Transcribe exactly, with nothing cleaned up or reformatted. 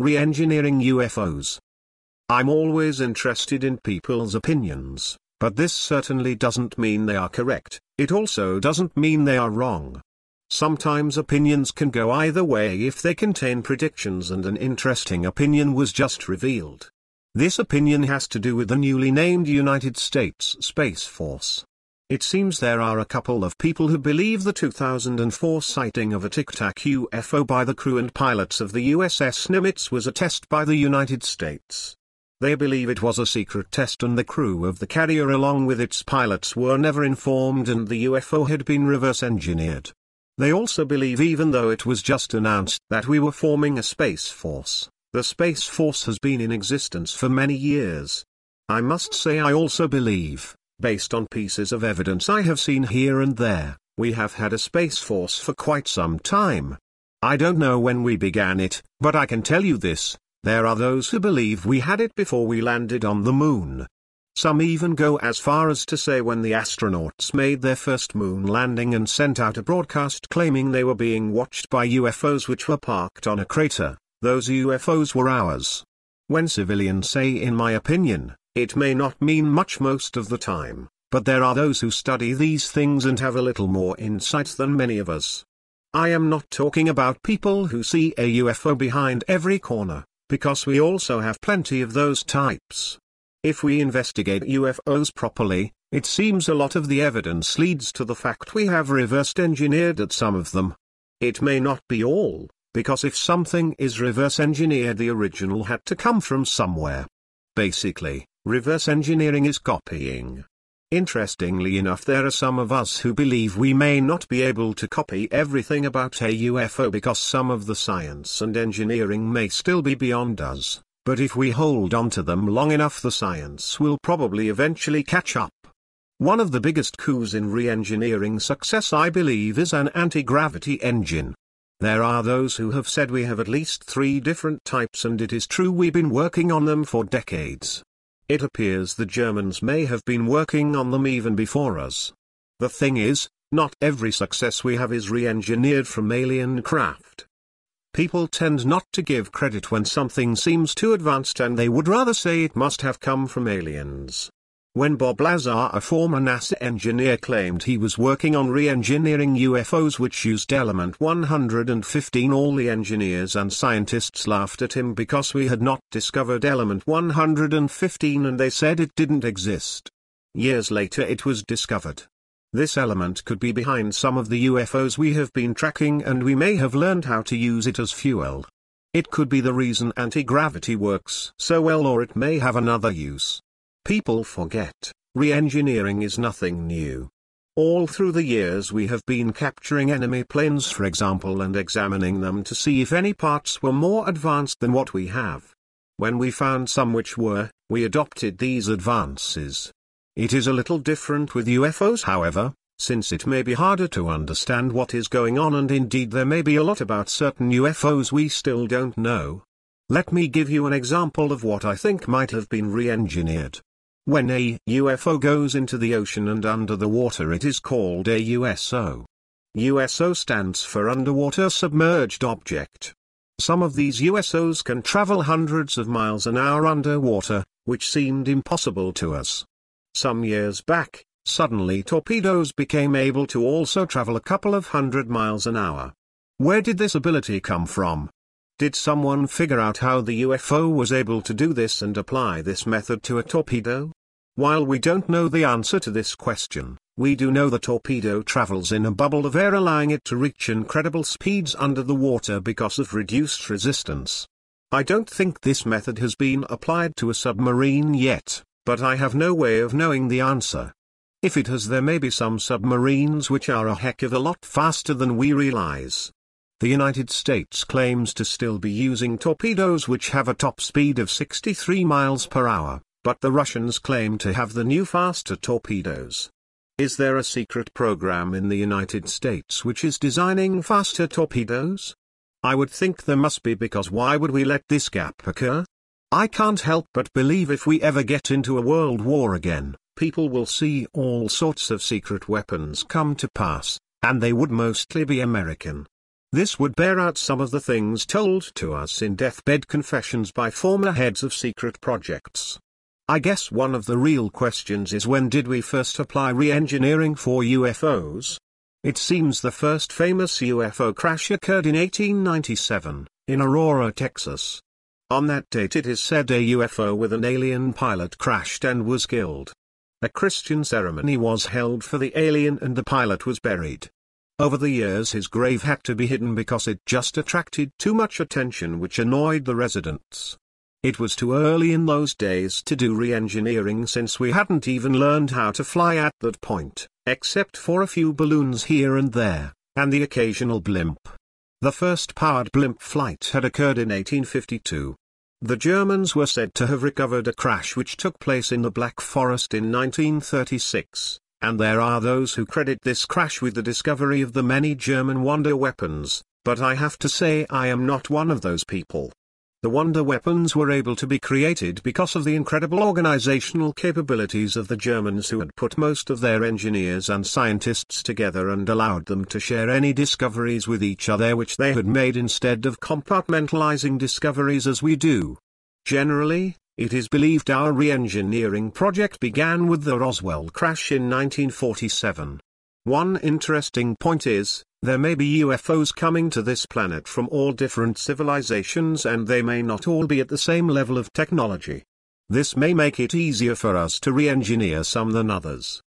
Re-engineering U F Os. I'm always interested in people's opinions, but this certainly doesn't mean they are correct. It also doesn't mean they are wrong. Sometimes opinions can go either way if they contain predictions, and an interesting opinion was just revealed. This opinion has to do with the newly named United States Space Force. It seems there are a couple of people who believe the two thousand four sighting of a Tic Tac U F O by the crew and pilots of the U S S Nimitz was a test by the United States. They believe it was a secret test and the crew of the carrier along with its pilots were never informed and the U F O had been reverse engineered. They also believe, even though it was just announced that we were forming a Space Force, the Space Force has been in existence for many years. I must say I also believe, based on pieces of evidence I have seen here and there, we have had a Space Force for quite some time. I don't know when we began it, but I can tell you this, there are those who believe we had it before we landed on the moon. Some even go as far as to say when the astronauts made their first moon landing and sent out a broadcast claiming they were being watched by U F Os which were parked on a crater, those U F Os were ours. When civilians say in my opinion, it may not mean much most of the time, but there are those who study these things and have a little more insight than many of us. I am not talking about people who see a U F O behind every corner, because we also have plenty of those types. If we investigate U F Os properly, it seems a lot of the evidence leads to the fact we have reversed engineered at some of them. It may not be all, because if something is reverse engineered, the original had to come from somewhere. Basically, reverse engineering is copying. Interestingly enough, there are some of us who believe we may not be able to copy everything about a U F O because some of the science and engineering may still be beyond us. But if we hold on to them long enough, the science will probably eventually catch up. One of the biggest coups in re-engineering success, I believe, is an anti-gravity engine. There are those who have said we have at least three different types, and it is true we've been working on them for decades. It appears the Germans may have been working on them even before us. The thing is, not every success we have is re-engineered from alien craft. People tend not to give credit when something seems too advanced, and they would rather say it must have come from aliens. When Bob Lazar, a former NASA engineer, claimed he was working on re-engineering U F Os which used element one hundred fifteen, all the engineers and scientists laughed at him because we had not discovered element one hundred fifteen and they said it didn't exist. Years later it was discovered. This element could be behind some of the U F Os we have been tracking, and we may have learned how to use it as fuel. It could be the reason anti-gravity works so well, or it may have another use. People forget, re-engineering is nothing new. All through the years we have been capturing enemy planes, for example, and examining them to see if any parts were more advanced than what we have. When we found some which were, we adopted these advances. It is a little different with U F Os, however, since it may be harder to understand what is going on, and indeed there may be a lot about certain U F Os we still don't know. Let me give you an example of what I think might have been re-engineered. When a U F O goes into the ocean and under the water, it is called a U S O. U S O stands for Underwater Submerged Object. Some of these U S Os can travel hundreds of miles an hour underwater, which seemed impossible to us. Some years back, suddenly torpedoes became able to also travel a couple of hundred miles an hour. Where did this ability come from? Did someone figure out how the U F O was able to do this and apply this method to a torpedo? While we don't know the answer to this question, we do know the torpedo travels in a bubble of air, allowing it to reach incredible speeds under the water because of reduced resistance. I don't think this method has been applied to a submarine yet, but I have no way of knowing the answer. If it has, there may be some submarines which are a heck of a lot faster than we realize. The United States claims to still be using torpedoes which have a top speed of sixty-three miles per hour, but the Russians claim to have the new faster torpedoes. Is there a secret program in the United States which is designing faster torpedoes? I would think there must be, because why would we let this gap occur? I can't help but believe if we ever get into a world war again, people will see all sorts of secret weapons come to pass, and they would mostly be American. This would bear out some of the things told to us in deathbed confessions by former heads of secret projects. I guess one of the real questions is, when did we first apply re-engineering for U F Os? It seems the first famous U F O crash occurred in eighteen ninety-seven, in Aurora, Texas. On that date it is said a U F O with an alien pilot crashed and was killed. A Christian ceremony was held for the alien and the pilot was buried. Over the years his grave had to be hidden because it just attracted too much attention, which annoyed the residents. It was too early in those days to do re-engineering, since we hadn't even learned how to fly at that point, except for a few balloons here and there, and the occasional blimp. The first powered blimp flight had occurred in eighteen fifty-two. The Germans were said to have recovered a crash which took place in the Black Forest in nineteen thirty-six, and there are those who credit this crash with the discovery of the many German wonder weapons, but I have to say I am not one of those people. The wonder weapons were able to be created because of the incredible organizational capabilities of the Germans, who had put most of their engineers and scientists together and allowed them to share any discoveries with each other which they had made, instead of compartmentalizing discoveries as we do. Generally, it is believed our re-engineering project began with the Roswell crash in nineteen forty-seven. One interesting point is, there may be U F Os coming to this planet from all different civilizations, and they may not all be at the same level of technology. This may make it easier for us to re-engineer some than others.